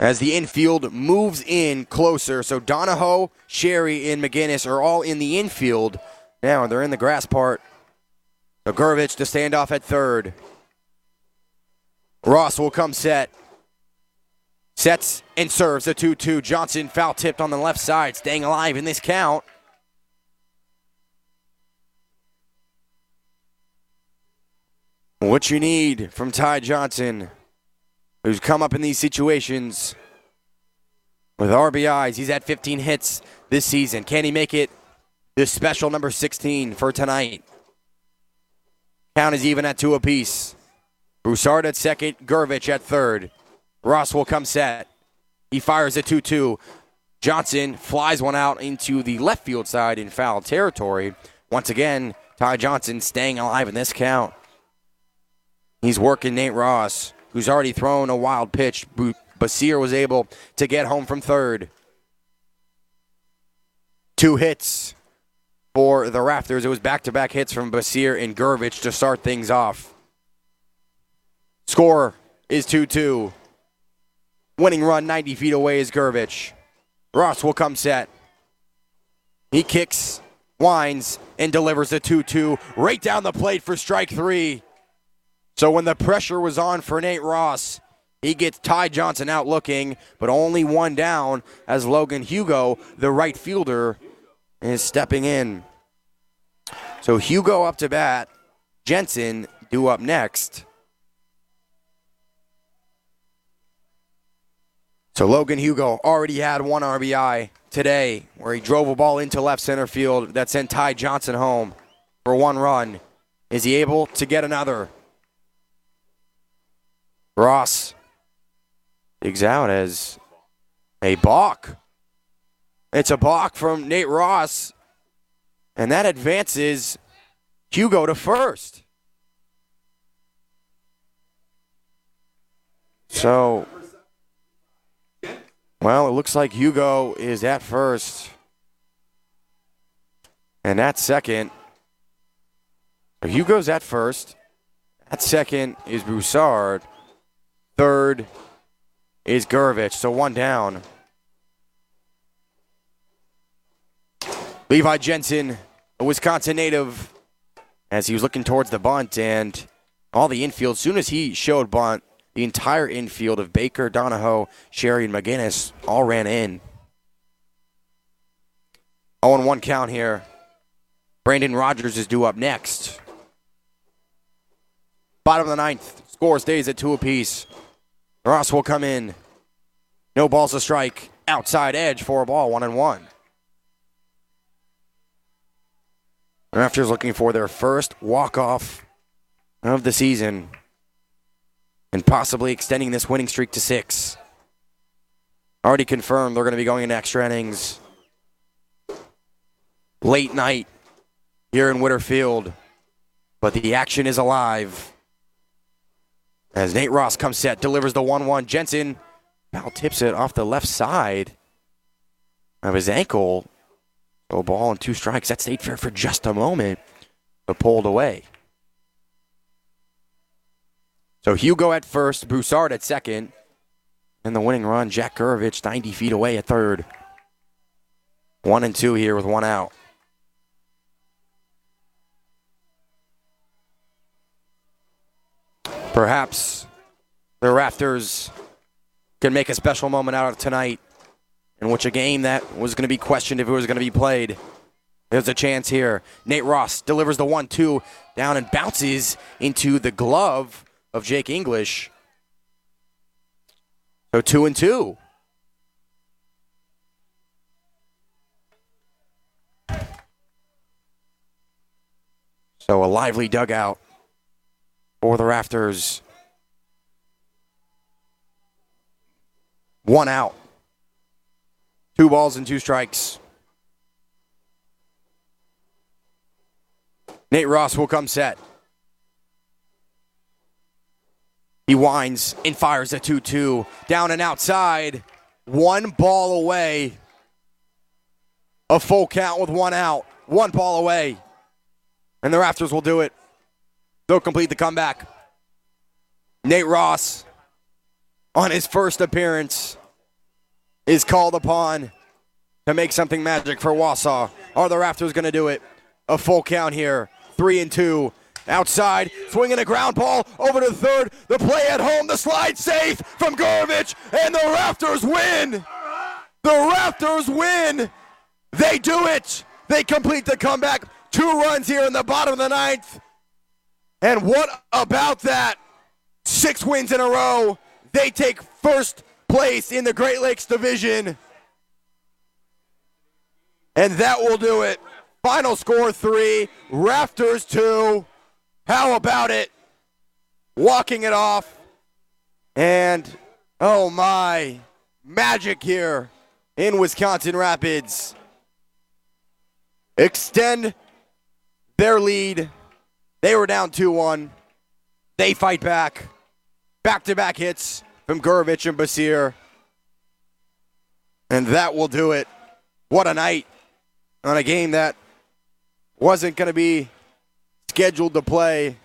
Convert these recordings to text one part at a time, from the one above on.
as the infield moves in closer. So Donahoe, Sherry, and McGinnis are all in the infield. Now they're in the grass part. So Gurvich to stand off at third. Ross will come set. Sets and serves a 2-2. Johnson foul tipped on the left side, staying alive in this count. What you need from Ty Johnson, who's come up in these situations with RBIs. He's had 15 hits this season. Can he make it this special number 16 for tonight? Count is even at 2 apiece. Broussard at second, Gurvich at third. Ross will come set. He fires a 2-2. Johnson flies one out into the left field side in foul territory. Once again, Ty Johnson staying alive in this count. He's working Nate Ross, who's already thrown a wild pitch. Basir was able to get home from third. 2 hits for the Raptors. It was back-to-back hits from Basir and Gurvich to start things off. Score is 2-2. Winning run 90 feet away is Gurvich. Ross will come set. He kicks, winds, and delivers a 2-2 right down the plate for strike 3. So when the pressure was on for Nate Ross, he gets Ty Johnson out looking, but only one down as Logan Hugo, the right fielder, is stepping in. So Hugo up to bat. Jensen due up next. So Logan Hugo already had 1 RBI today where he drove a ball into left center field that sent Ty Johnson home for 1 run. Is he able to get another? Ross digs out as a balk. It's a balk from Nate Ross, and that advances Hugo to first. So, well, it looks like Hugo is at first, and at second. So Hugo's at first. At second is Broussard. Third is Gurvich, so 1 down. Levi Jensen, a Wisconsin native, as he was looking towards the bunt, and all the infield, as soon as he showed bunt, the entire infield of Baker, Donahoe, Sherry, and McGinnis all ran in. 0-1 count here. Brandon Rogers is due up next. Bottom of the 9th, score stays at 2 apiece. Ross will come in. No balls to strike. Outside edge for a ball, 1-1. Raptors looking for their first walk-off of the season and possibly extending this winning streak to 6. Already confirmed they're going to be going into extra innings late night here in Whitterfield. But the action is alive. As Nate Ross comes set, delivers the 1-1. Jensen foul tips it off the left side of his ankle. So a ball and 2 strikes. That stayed fair for just a moment, but pulled away. So Hugo at first, Broussard at second. And the winning run, Jack Gurvich 90 feet away at third. 1-2 here with 1 out. Perhaps the Raptors can make a special moment out of tonight in which a game that was going to be questioned if it was going to be played. There's a chance here. Nate Ross delivers the 1-2 down and bounces into the glove of Jake English. So 2-2. So a lively dugout for the Raptors. 1 out. 2 balls and 2 strikes. Nate Ross will come set. He winds and fires a 2-2. Down and outside. 1 ball away. A full count with 1 out. 1 ball away. And the Raptors will do it. They'll complete the comeback. Nate Ross, on his first appearance is called upon to make something magic for Wausau. Are the Raptors going to do it? A full count here. 3-2. Outside, swinging a ground ball over to the third. The play at home, the slide safe from Gurevich, and the Raptors win. The Raptors win. They do it. They complete the comeback. 2 runs here in the bottom of the 9th. And what about that? 6 wins in a row. They take first place in the Great Lakes Division. And that will do it. Final score 3, Raptors 2. How about it? Walking it off. And, oh my, magic here in Wisconsin Rapids. Extend their lead. They were down 2-1. They fight back. Back-to-back hits from Gurevich and Basir. And that will do it. What a night on a game that wasn't going to be scheduled to play.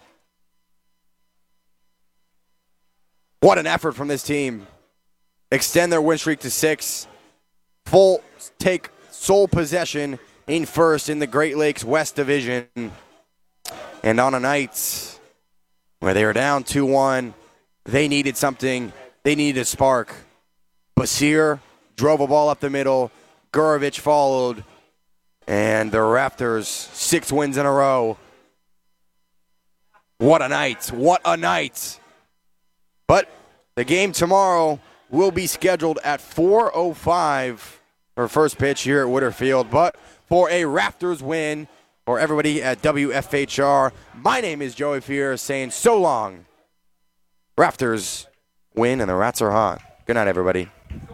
What an effort from this team. Extend their win streak to 6. Full take sole possession in first in the Great Lakes West Division. And on a night where they were down 2-1, they needed something. They needed a spark. Basir drove a ball up the middle. Gurevich followed. And the Raptors, 6 wins in a row. What a night. What a night. But the game tomorrow will be scheduled at 4:05 for first pitch here at Witterfield. But for a Raptors win, for everybody at WFHR, my name is Joey Fear saying so long. Raptors win and the Rats are hot. Good night, everybody.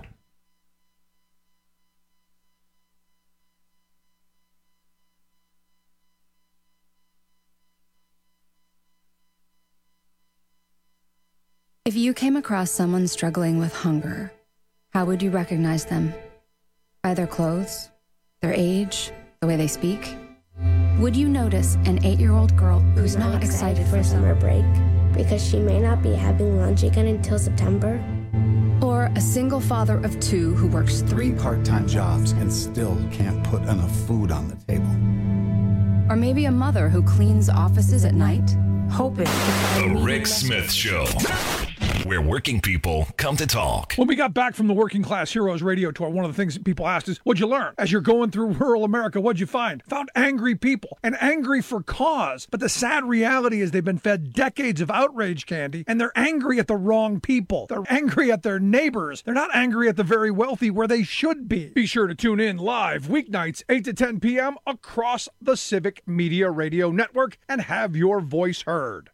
If you came across someone struggling with hunger, how would you recognize them? By their clothes, their age, the way they speak? Would you notice an 8-year-old girl who's not excited for summer break because she may not be having lunch again until September? Or a single father of 2 who works 3 part-time jobs and still can't put enough food on the table? Or maybe a mother who cleans offices at night, hoping to find The Rick Smith Show, where working people come to talk. When we got back from the Working Class Heroes radio tour, one of the things that people asked is, what'd you learn? As you're going through rural America, what'd you find? Found angry people, and angry for cause. But the sad reality is they've been fed decades of outrage candy, and they're angry at the wrong people. They're angry at their neighbors. They're not angry at the very wealthy where they should be. Be sure to tune in live weeknights, 8 to 10 p.m. across the Civic Media Radio Network and have your voice heard.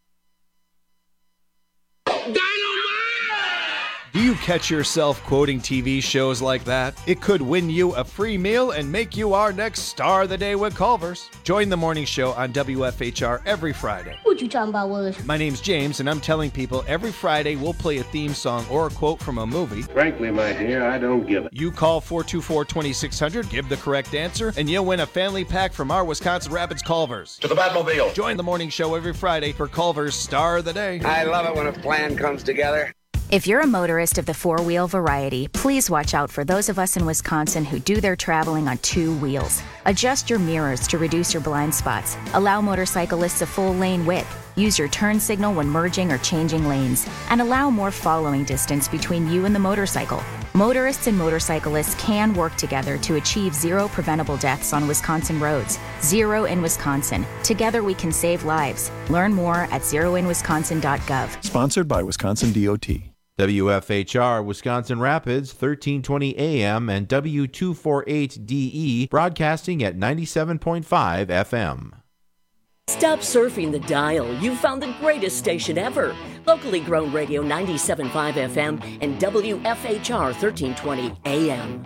Do you catch yourself quoting TV shows like that? It could win you a free meal and make you our next star of the day with Culver's. Join the morning show on WFHR every Friday. What you talking about, Willis? My name's James, and I'm telling people every Friday we'll play a theme song or a quote from a movie. Frankly, my dear, I don't give it. You call 424-2600, give the correct answer, and you'll win a family pack from our Wisconsin Rapids Culver's. To the Batmobile. Join the morning show every Friday for Culver's Star of the Day. I love it when a plan comes together. If you're a motorist of the 4-wheel variety, please watch out for those of us in Wisconsin who do their traveling on 2 wheels. Adjust your mirrors to reduce your blind spots. Allow motorcyclists a full lane width. Use your turn signal when merging or changing lanes. And allow more following distance between you and the motorcycle. Motorists and motorcyclists can work together to achieve 0 preventable deaths on Wisconsin roads. 0 in Wisconsin. Together we can save lives. Learn more at zeroinwisconsin.gov. Sponsored by Wisconsin DOT. WFHR Wisconsin Rapids, 1320 AM and W248DE, broadcasting at 97.5 FM. Stop surfing the dial. You've found the greatest station ever. Locally grown radio 97.5 FM and WFHR 1320 AM.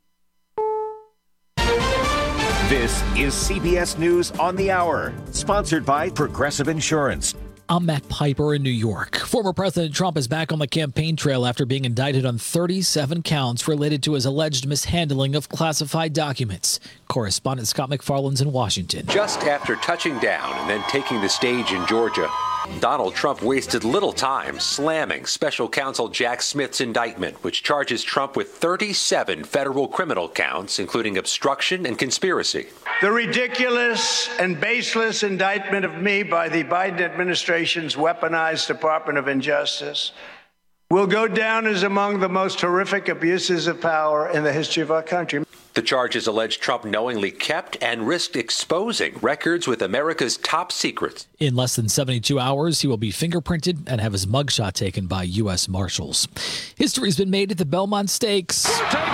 This is CBS News on the Hour, sponsored by Progressive Insurance. I'm Matt Piper in New York. Former President Trump is back on the campaign trail after being indicted on 37 counts related to his alleged mishandling of classified documents. Correspondent Scott McFarland's in Washington. Just after touching down and then taking the stage in Georgia, Donald Trump wasted little time slamming special counsel Jack Smith's indictment, which charges Trump with 37 federal criminal counts, including obstruction and conspiracy. The ridiculous and baseless indictment of me by the Biden administration's weaponized Department of Injustice will go down as among the most horrific abuses of power in the history of our country. The charges allege Trump knowingly kept and risked exposing records with America's top secrets. In less than 72 hours, he will be fingerprinted and have his mugshot taken by U.S. Marshals. History's been made at the Belmont Stakes.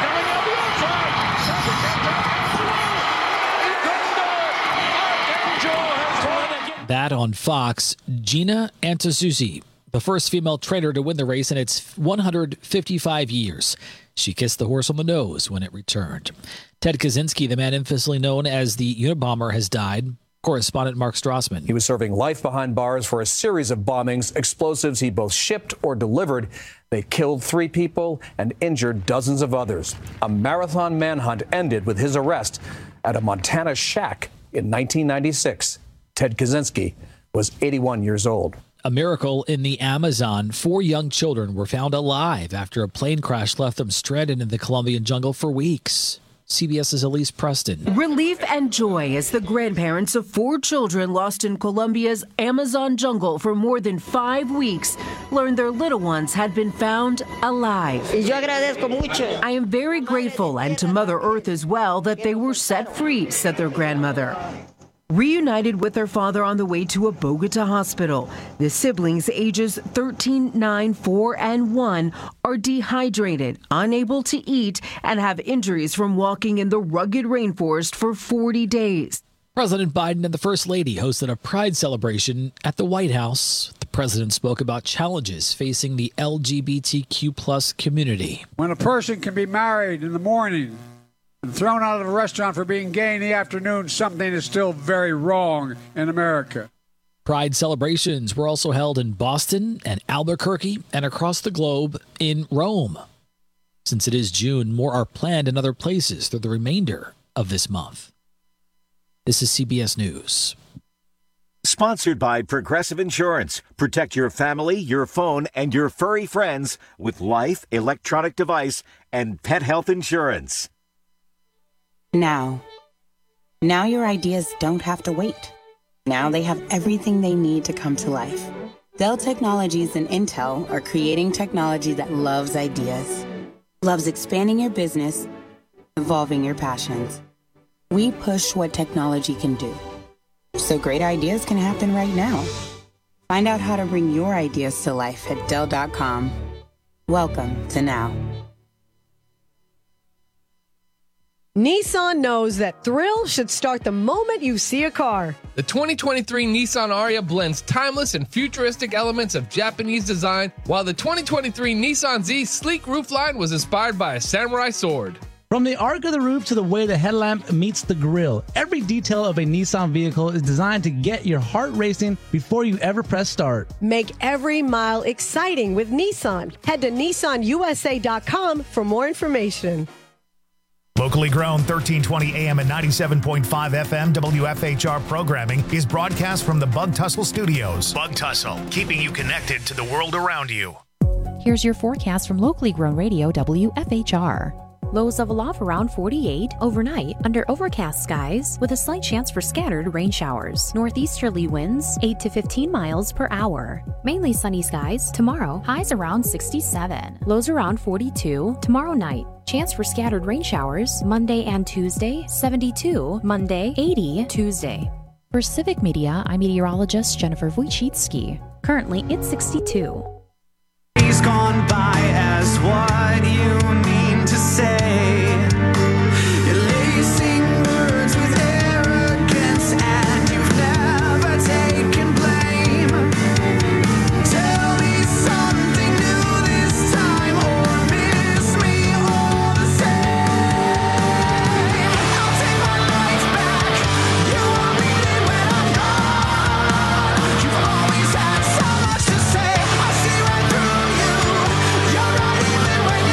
That on Fox, Gina Antasuzi, the first female trainer to win the race in its 155 years. She kissed the horse on the nose when it returned. Ted Kaczynski, the man infamously known as the Unabomber, has died. Correspondent Mark Strassman. He was serving life behind bars for a series of bombings, explosives he both shipped or delivered. They killed 3 people and injured dozens of others. A marathon manhunt ended with his arrest at a Montana shack in 1996. Ted Kaczynski was 81 years old. A miracle in the Amazon. 4 young children were found alive after a plane crash left them stranded in the Colombian jungle for weeks. CBS's Elise Preston. Relief and joy as the grandparents of 4 children lost in Colombia's Amazon jungle for more than 5 weeks learned their little ones had been found alive. I am very grateful, and to Mother Earth as well, that they were set free, said their grandmother. Reunited with their father on the way to a Bogota hospital, the siblings ages 13, 9, 4, and 1 are dehydrated, unable to eat, and have injuries from walking in the rugged rainforest for 40 days. President Biden and the First Lady hosted a pride celebration at the White House. The president spoke about challenges facing the LGBTQ+ community. When a person can be married in the morning and thrown out of a restaurant for being gay in the afternoon, something is still very wrong in America. Pride celebrations were also held in Boston and Albuquerque and across the globe in Rome. Since it is June, more are planned in other places through the remainder of this month. This is CBS News. Sponsored by Progressive Insurance. Protect your family, your phone, and your furry friends with life, electronic device, and pet health insurance. Now your ideas don't have to wait. Now they have everything they need to come to life. Dell Technologies and Intel are creating technology that loves ideas, loves expanding your business, evolving your passions. We push what technology can do, so great ideas can happen right now. Find out how to bring your ideas to life at Dell.com. Welcome to Now. Nissan knows that thrill should start the moment you see a car. The 2023 Nissan Ariya blends timeless and futuristic elements of Japanese design, while the 2023 Nissan Z sleek roofline was inspired by a samurai sword. From the arc of the roof to the way the headlamp meets the grille, every detail of a Nissan vehicle is designed to get your heart racing before you ever press start. Make every mile exciting with Nissan. Head to nissanusa.com for more information. Locally grown 1320 AM and 97.5 FM WFHR programming is broadcast from the Bug Tussle Studios. Bug Tussle, keeping you connected to the world around you. Here's your forecast from locally grown radio WFHR. Lows of aloft around 48 overnight under overcast skies with a slight chance for scattered rain showers. Northeasterly winds 8 to 15 miles per hour. Mainly sunny skies tomorrow. Highs around 67. Lows around 42 tomorrow night. Chance for scattered rain showers Monday and Tuesday 72. Monday 80. Tuesday. For Civic Media, I'm meteorologist Jennifer Wojcicki. Currently it's 62. He's gone by as what you mean to say. You're lacing words with arrogance and you've never taken blame. Tell me something new this time or miss me all the same. I'll take my life back. You are bleeding when I'm gone. You've always had so much to say. I see right through you. You're right even when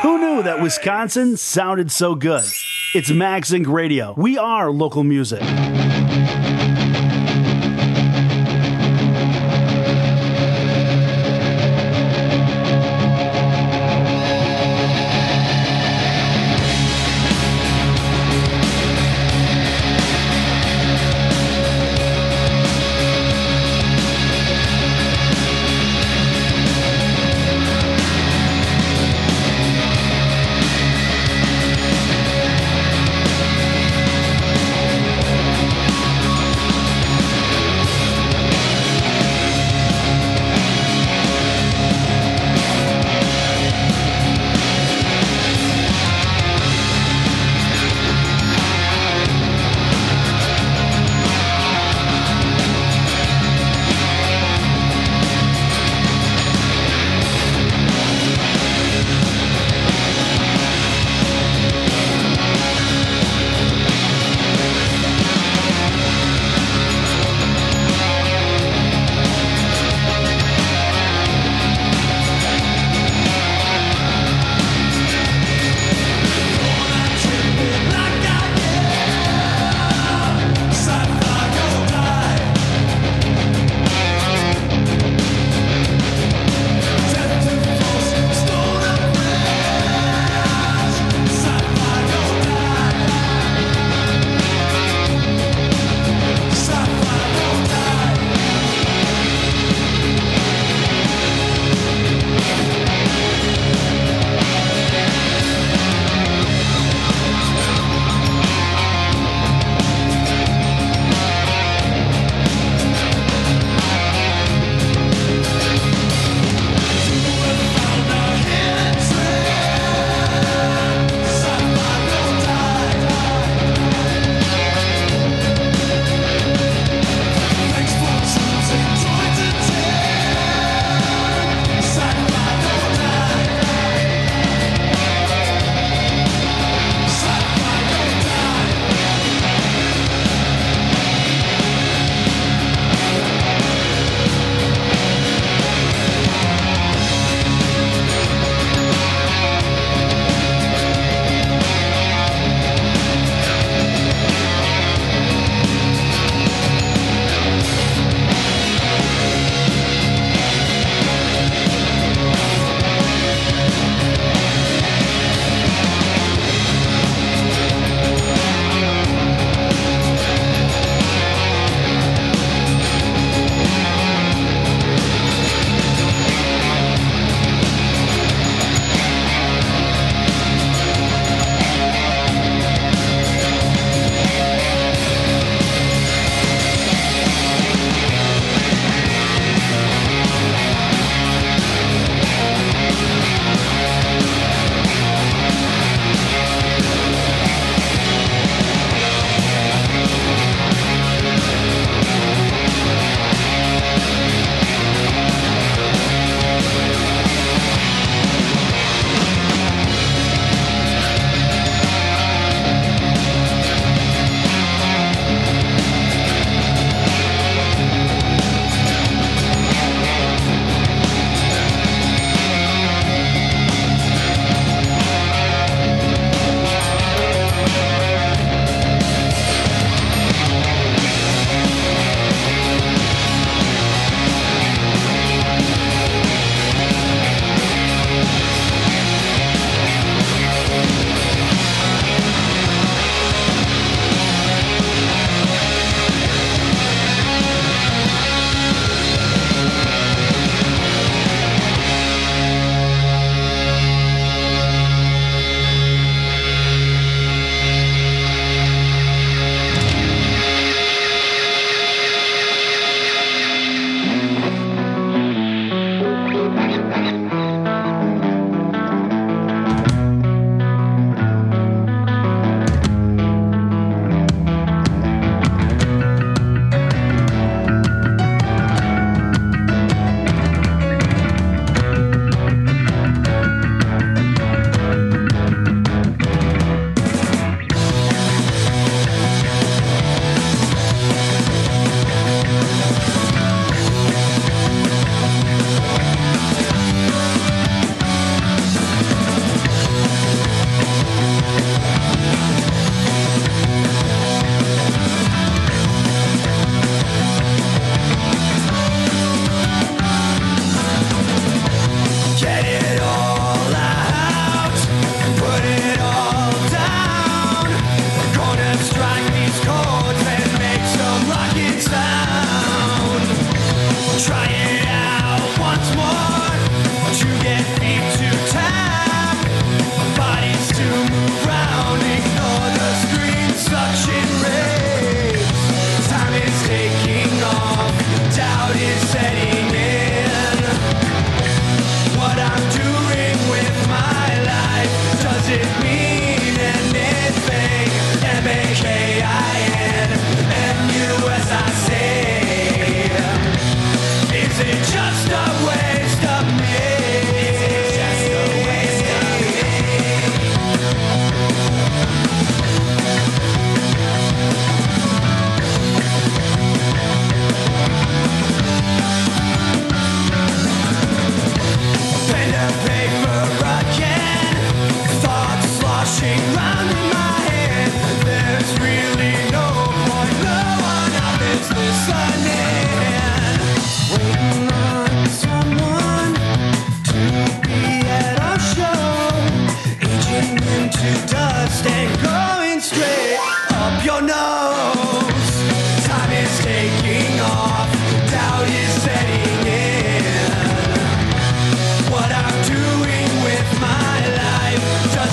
Who knew that Wisconsin sounded so good? It's Max Inc. Radio. We are local music.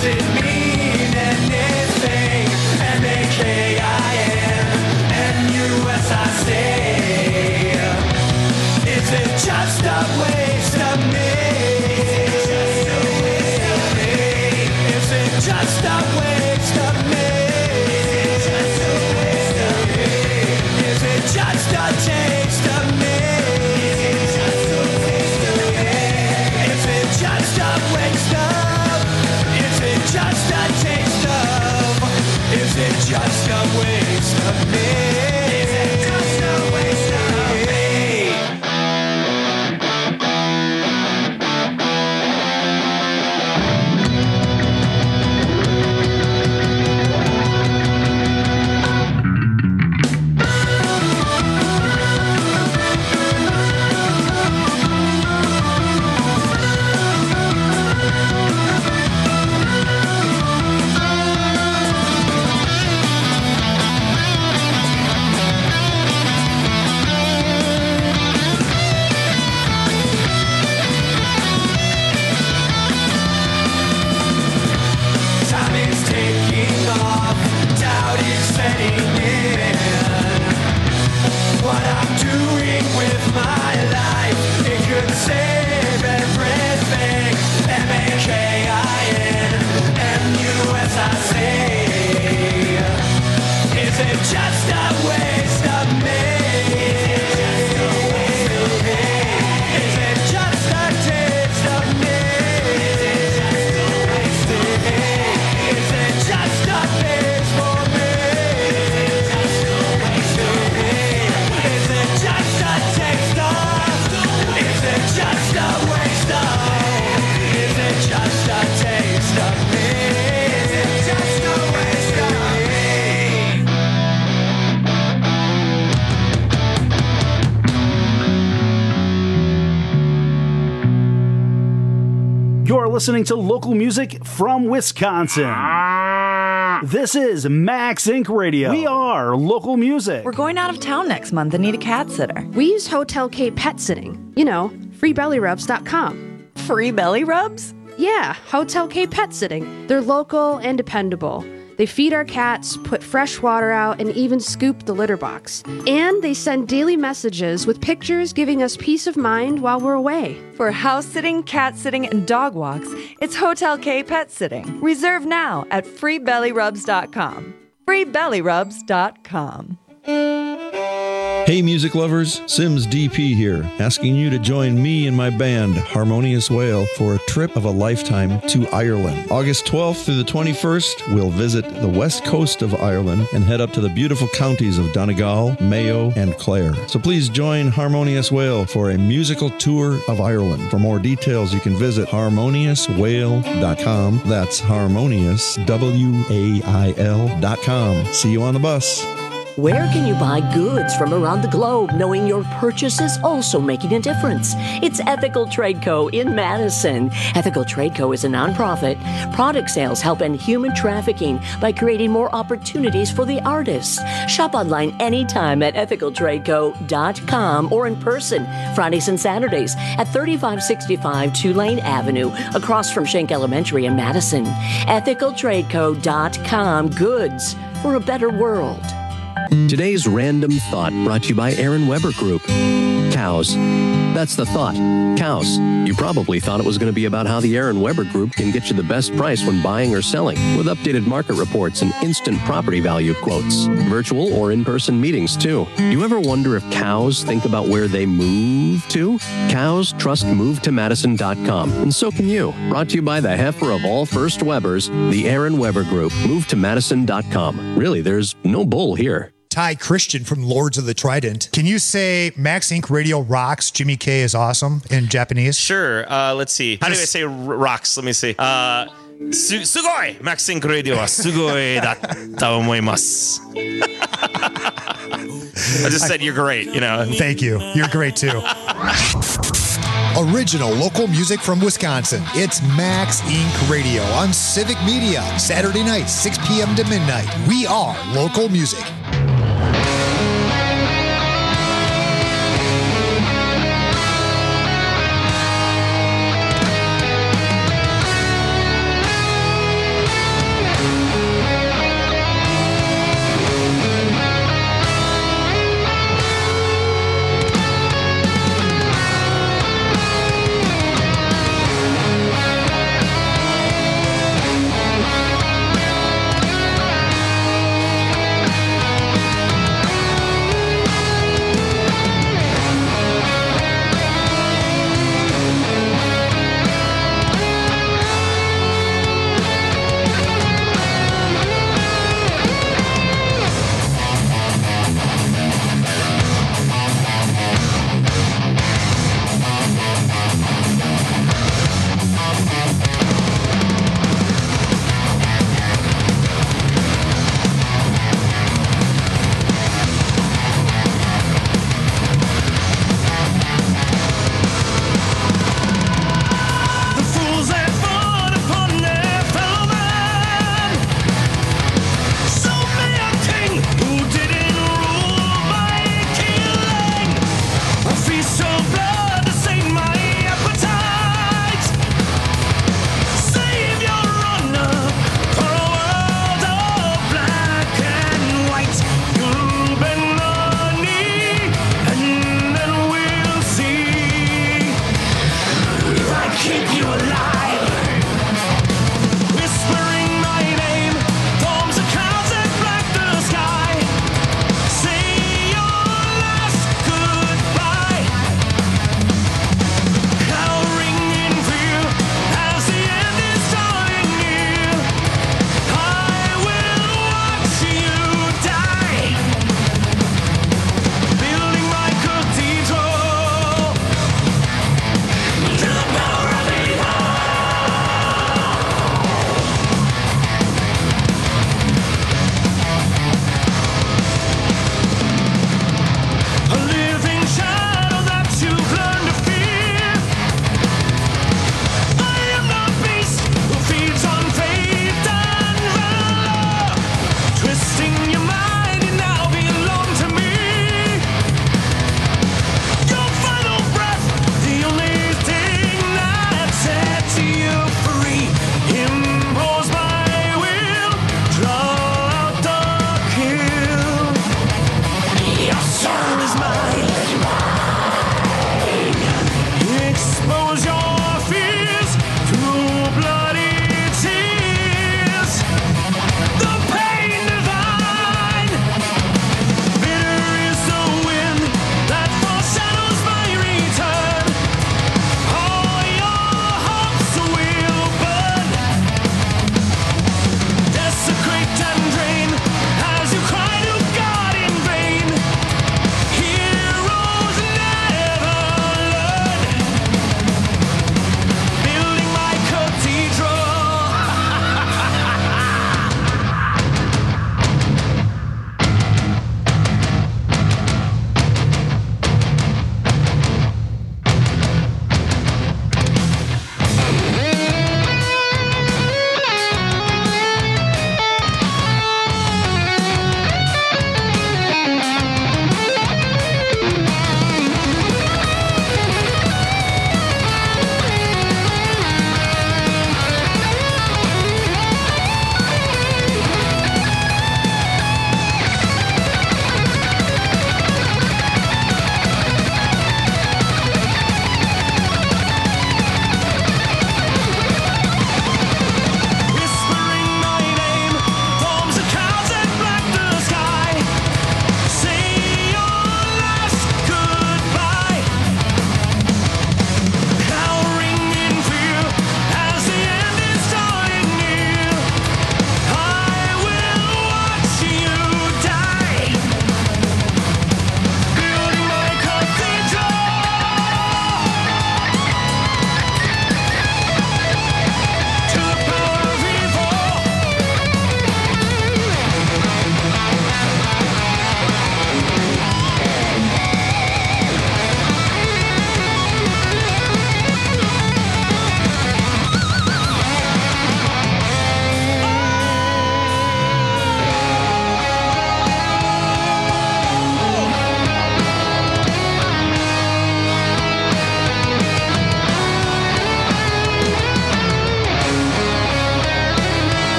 Does it mean anything? M-A-K-I-N-M-U-S-I-C. Is it just a waste of me? Is it just a waste of me? Is it just a taste of me? Is it just a waste of? Is it just a taste of? Is it just a waste of me? Is it just a waste of me? Time is taking off, doubt is setting in. What I'm doing with my life, it could save everything. M-A-K-I-N-M-U-S-I-C. Is it just a waste of me? Is it just a taste of me? Is it just a phase for me? Is it just a taste of? Is it just a waste of? Is it just a taste of me? Is it just a waste of me? You're listening to local music from Wisconsin. This is Max Inc. Radio. We are local music. We're going out of town next month and need a cat sitter. We use Hotel K Pet Sitting. You know, freebellyrubs.com. Free belly rubs? Yeah, Hotel K Pet Sitting. They're local and dependable. They feed our cats, put fresh water out, and even scoop the litter box. And they send daily messages with pictures giving us peace of mind while we're away. For house sitting, cat sitting, and dog walks, it's Hotel K Pet Sitting. Reserve now at freebellyrubs.com. freebellyrubs.com. Hey music lovers, Sims DP here, asking you to join me and my band, Harmonious Whale, for a trip of a lifetime to Ireland. August 12th through the 21st, we'll visit the west coast of Ireland and head up to the beautiful counties of Donegal, Mayo, and Clare. So please join Harmonious Whale for a musical tour of Ireland. For more details, you can visit harmoniouswhale.com. That's harmonious, WAIL.com. See you on the bus. Where can you buy goods from around the globe knowing your purchase is also making a difference? It's Ethical Trade Co. in Madison. Ethical Trade Co. is a nonprofit. Product sales help end human trafficking by creating more opportunities for the artists. Shop online anytime at ethicaltradeco.com or in person Fridays and Saturdays at 3565 Tulane Avenue across from Schenck Elementary in Madison. ethicaltradeco.com. Goods for a better world. Today's Random Thought brought to you by Aaron Weber Group. Cows. That's the thought. Cows. You probably thought it was going to be about how the Aaron Weber Group can get you the best price when buying or selling, with updated market reports and instant property value quotes. Virtual or in-person meetings, too. Do you ever wonder if cows think about where they move to? Cows trust MoveToMadison.com, and so can you. Brought to you by the heifer of all First Webers, the Aaron Weber Group. MoveToMadison.com. Really, there's no bull here. Ty Christian from Lords of the Trident. Can you say Max Inc. Radio rocks, Jimmy K is awesome in Japanese? Sure. Let's see. How do I say rocks? Let me see. Sugoi! Max Inc. Radio wa sugoi datta omoimasu. I just said you're great, you know. Thank you. You're great too. Original local music from Wisconsin. It's Max Inc. Radio on Civic Media. Saturday night, 6 p.m. to midnight. We are local music.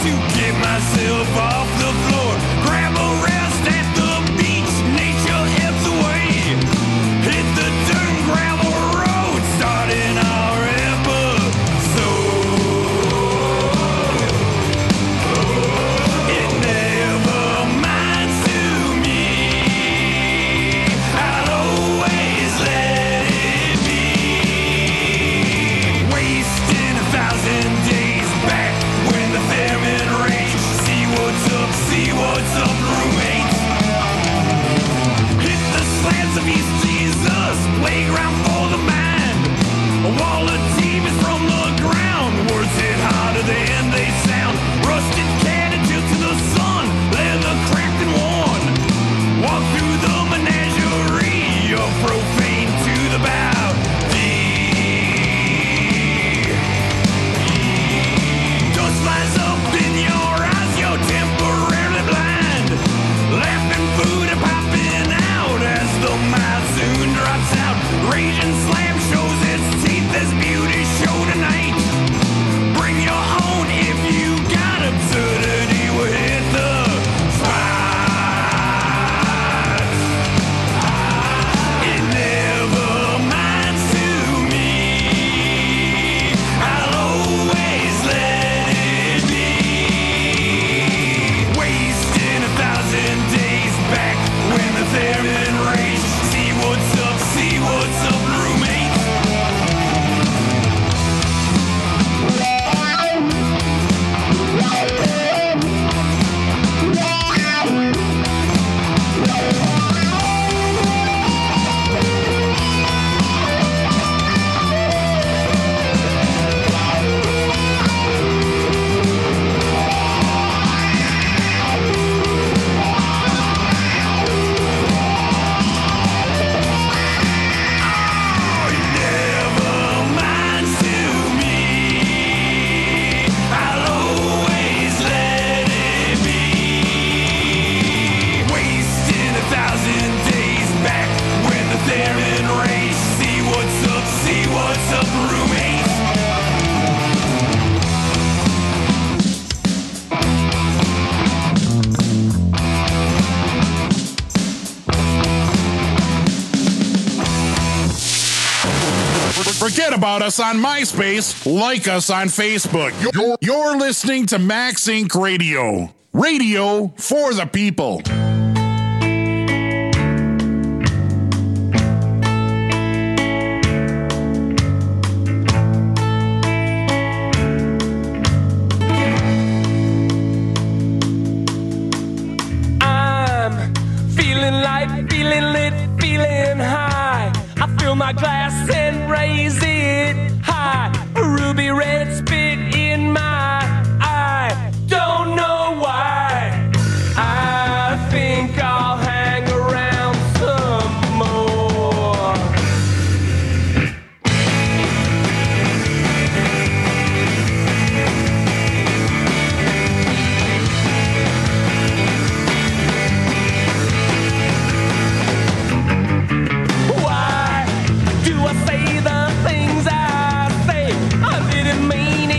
to get myself off the floor. Grab a rest at the beach, nature ebbs away. Hit the dirt and gravel road, starting our episode. It never minds to me. I'll always let it be. Wasting 1,000 days back when the famine raged. See what's up, roommates. Hit the slants of East Jesus, playground for the mind. A wall of demons from the ground, words hit harder than they sound. Rusted can until to the sun, leather cracked and worn. Walk through the menagerie of profane to the bow. Dust flies up in your eyes, you're temporarily blind. Laughing food and popping out as the monsoon drops out. Raging slam shows its teeth as beauty show tonight. Bring your own if you got absurdity, will hit the spot. It never minds to me. I'll always let it be. Wasting 1,000 days back when the famine raged. See what's up, roommates. Forget about us on MySpace. Like us on Facebook. You're listening to Max Inc. Radio. Radio for the people. I'm feeling light, feeling lit, feeling high. I fill my glass and raise it high. Ruby red spit in my eye. Don't know why. I think I'll hang around some more. Why do I say the things I say? I didn't mean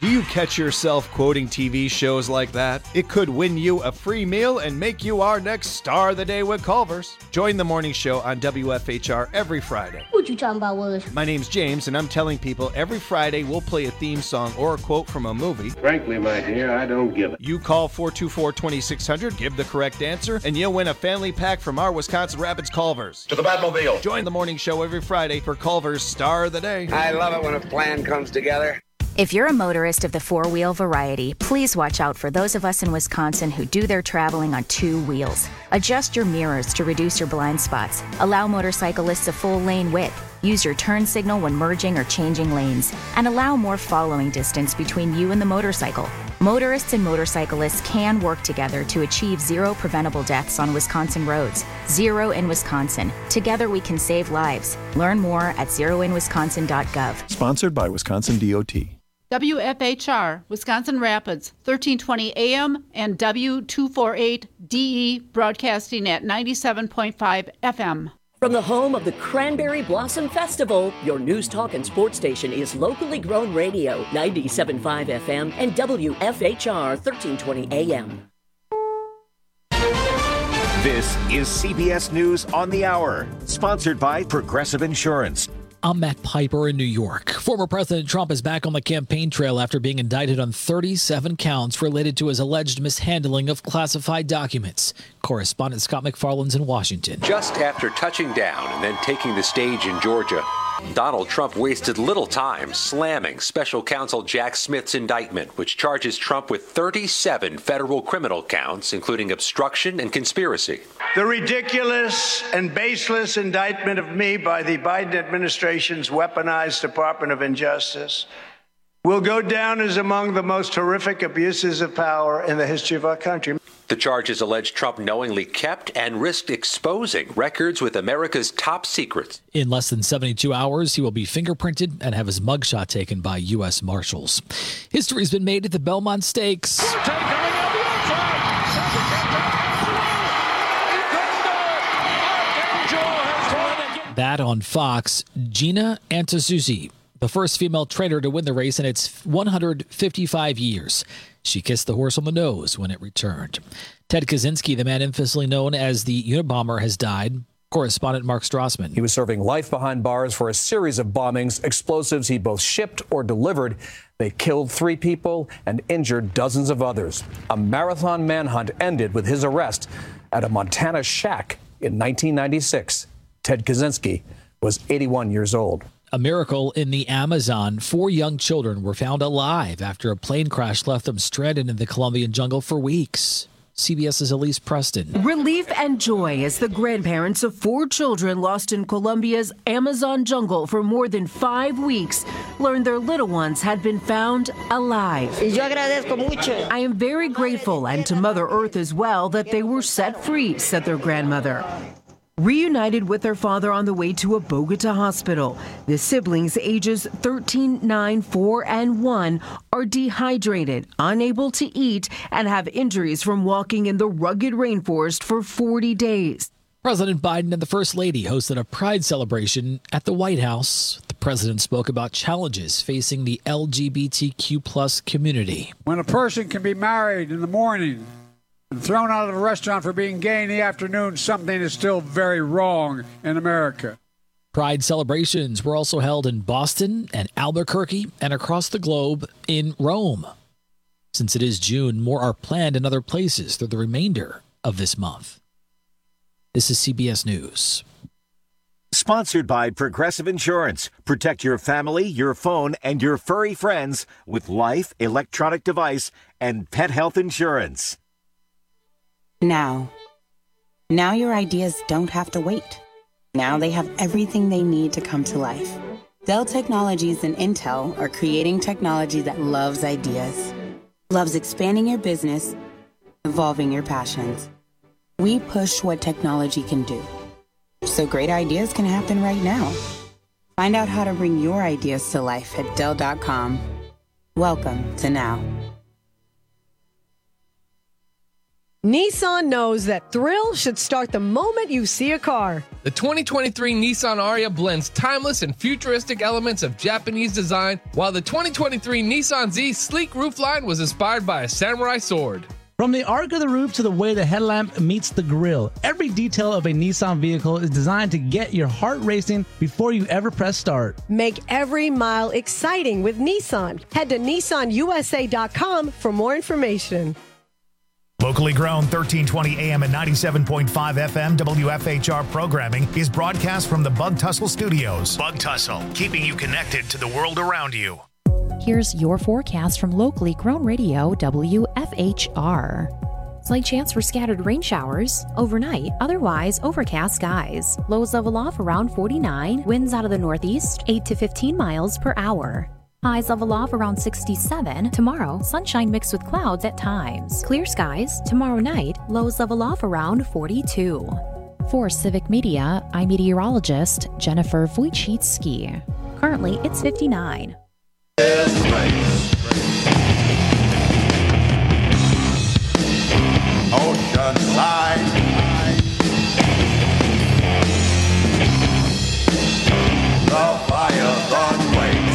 Do you catch yourself quoting TV shows like that? It could win you a free meal and make you our next Star of the Day with Culver's. Join the morning show on WFHR every Friday. What you talking about, Willis? My name's James, and I'm telling people every Friday we'll play a theme song or a quote from a movie. Frankly, my dear, I don't give it. You call 424-2600, give the correct answer, and you'll win a family pack from our Wisconsin Rapids Culver's. To the Batmobile. Join the morning show every Friday for Culver's Star of the Day. I love it when a plan comes together. If you're a motorist of the four-wheel variety, please watch out for those of us in Wisconsin who do their traveling on two wheels. Adjust your mirrors to reduce your blind spots. Allow motorcyclists a full lane width. Use your turn signal when merging or changing lanes. And allow more following distance between you and the motorcycle. Motorists and motorcyclists can work together to achieve zero preventable deaths on Wisconsin roads. Zero in Wisconsin. Together we can save lives. Learn more at zeroinwisconsin.gov. Sponsored by Wisconsin DOT. WFHR, Wisconsin Rapids, 1320 AM and W248DE, broadcasting at 97.5 FM. From the home of the Cranberry Blossom Festival, your news, talk, and sports station is locally grown radio, 97.5 FM and WFHR, 1320 AM. This is CBS News on the Hour, sponsored by Progressive Insurance. I'm Matt Piper in New York. Former President Trump is back on the campaign trail after being indicted on 37 counts related to his alleged mishandling of classified documents. Correspondent Scott McFarland's in Washington. Just after touching down and then taking the stage in Georgia, Donald Trump wasted little time slamming special counsel Jack Smith's indictment, which charges Trump with 37 federal criminal counts, including obstruction and conspiracy. The ridiculous and baseless indictment of me by the Biden administration's weaponized Department of Injustice will go down as among the most horrific abuses of power in the history of our country. The charges allege Trump knowingly kept and risked exposing records with America's top secrets. In less than 72 hours, he will be fingerprinted and have his mugshot taken by U.S. Marshals. History's been made at the Belmont Stakes. That on Fox, Gina Antasuzi, the first female trainer to win the race in its 155 years. She kissed the horse on the nose when it returned. Ted Kaczynski, the man infamously known as the Unabomber, has died. Correspondent Mark Strassman. He was serving life behind bars for a series of bombings, explosives he both shipped or delivered. They killed 3 people and injured dozens of others. A marathon manhunt ended with his arrest at a Montana shack in 1996. Ted Kaczynski was 81 years old. A miracle in the Amazon. 4 young children were found alive after a plane crash left them stranded in the Colombian jungle for weeks. CBS's Elise Preston. Relief and joy as the grandparents of 4 children lost in Colombia's Amazon jungle for more than 5 weeks learned their little ones had been found alive. I am very grateful, and to Mother Earth as well, that they were set free, said their grandmother. Reunited with their father on the way to a Bogota hospital, the siblings ages 13, 9, 4, and 1 are dehydrated, unable to eat, and have injuries from walking in the rugged rainforest for 40 days. President Biden and the First Lady hosted a pride celebration at the White House. The president spoke about challenges facing the LGBTQ+ community. When a person can be married in the morning and thrown out of a restaurant for being gay in the afternoon, something is still very wrong in America. Pride celebrations were also held in Boston and Albuquerque and across the globe in Rome. Since it is June, more are planned in other places through the remainder of this month. This is CBS News. Sponsored by Progressive Insurance. Protect your family, your phone, and your furry friends with life, electronic device, and pet health insurance. Now your ideas don't have to wait. Now they have everything they need to come to life. Dell Technologies and Intel are creating technology that loves ideas, loves expanding your business, evolving your passions. We push what technology can do, so great ideas can happen right now. Find out how to bring your ideas to life at Dell.com. Welcome to Now. Nissan knows that thrill should start the moment you see a car. The 2023 Nissan Ariya blends timeless and futuristic elements of Japanese design, while the 2023 Nissan Z sleek roofline was inspired by a samurai sword. From the arc of the roof to the way the headlamp meets the grille, every detail of a Nissan vehicle is designed to get your heart racing before you ever press start. Make every mile exciting with Nissan. Head to nissanusa.com for more information. Locally grown 1320 AM and 97.5 FM WFHR programming is broadcast from the Bug Tussle Studios. Bug Tussle, keeping you connected to the world around you. Here's your forecast from locally grown radio WFHR. Slight chance for scattered rain showers. Overnight, otherwise overcast skies. Lows level off around 49. Winds out of the northeast, 8 to 15 miles per hour. Highs level off around 67. Tomorrow, sunshine mixed with clouds at times. Clear skies. Tomorrow night, lows level off around 42. For Civic Media, I'm meteorologist Jennifer Wojcicki. Currently, it's 59. Oceanside. The fire's on waves.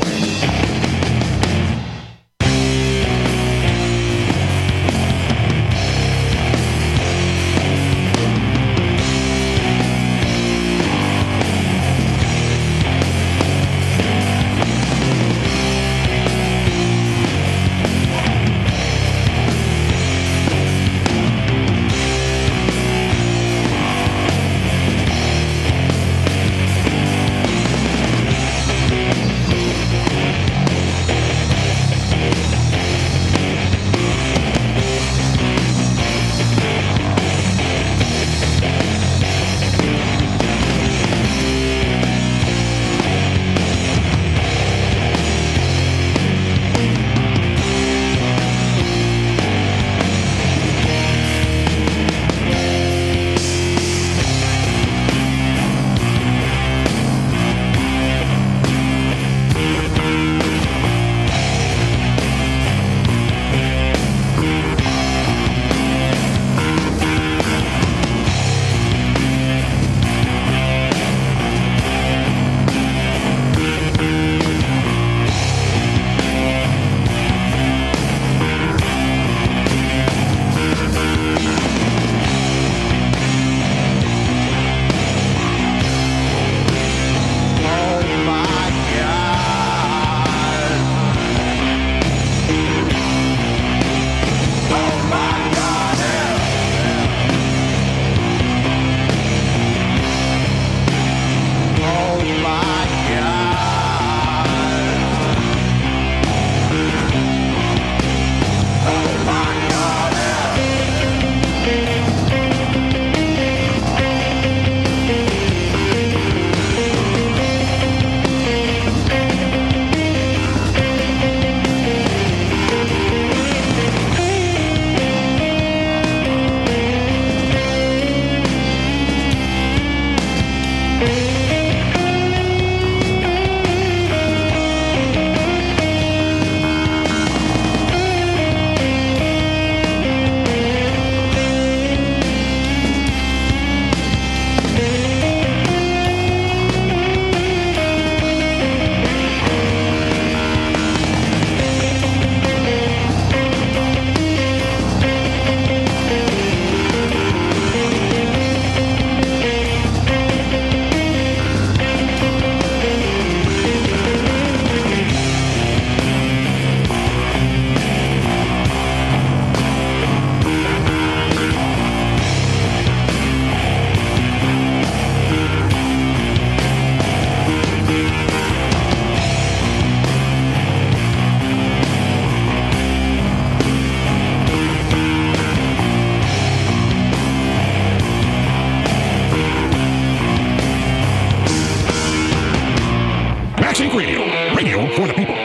Radio for the people.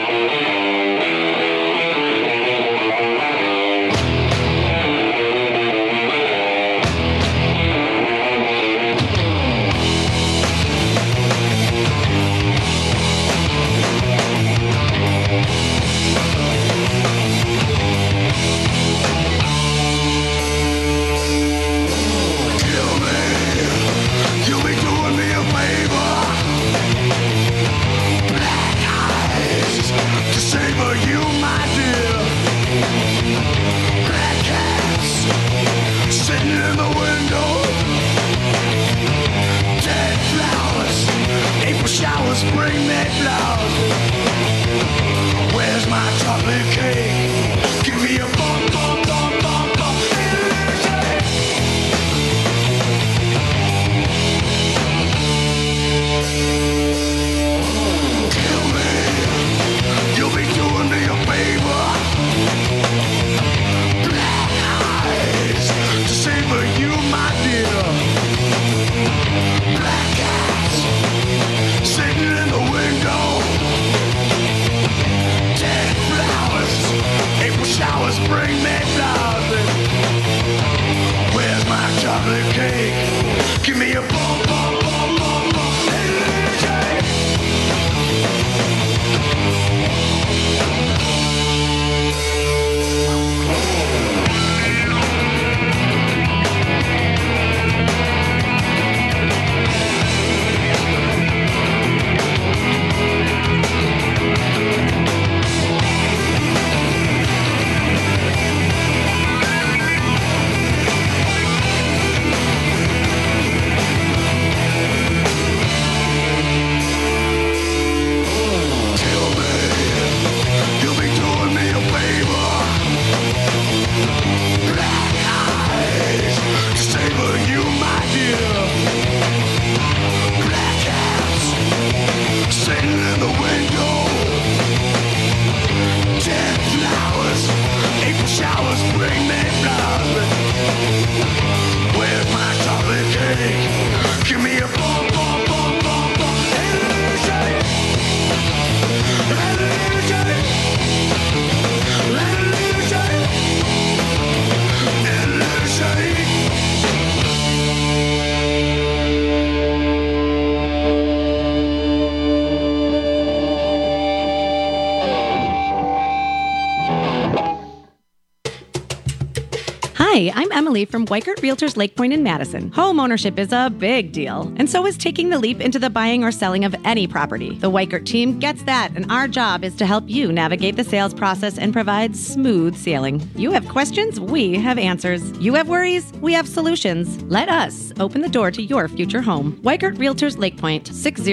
flowers. Where's my chocolate cake? Give me a bump, bump, bump, bump, bump. Kill me. You'll be doing me a favor. Black eyes to savor you, my dear. Black cats sitting in the window. Dead flowers, April showers bring me flowers. Where's my chocolate cake? Give me a bump, bump, bump, bump, bump. Hi, I'm Emily from Weikert Realtors Lake Point in Madison. Home ownership is a big deal, and so is taking the leap into the buying or selling of any property. The Weikert team gets that, and our job is to help you navigate the sales process and provide smooth sailing. You have questions, we have answers. You have worries, we have solutions. Let us open the door to your future home. Weikert Realtors Lake Point,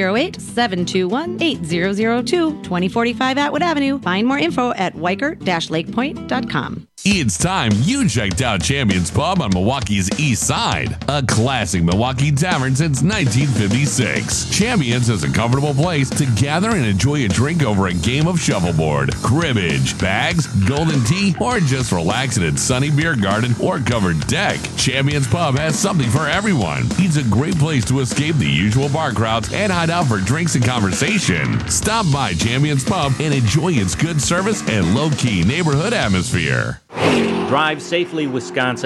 608-721-8002, 2045 Atwood Avenue. Find more info at weikert-lakepoint.com. It's time you checked out Champions Pub on Milwaukee's East Side, a classic Milwaukee tavern since 1956. Champions is a comfortable place to gather and enjoy a drink over a game of shuffleboard, cribbage, bags, golden tea, or just relax in its sunny beer garden or covered deck. Champions Pub has something for everyone. It's a great place to escape the usual bar crowds and hide out for drinks and conversation. Stop by Champions Pub and enjoy its good service and low-key neighborhood atmosphere. Drive safely, Wisconsin.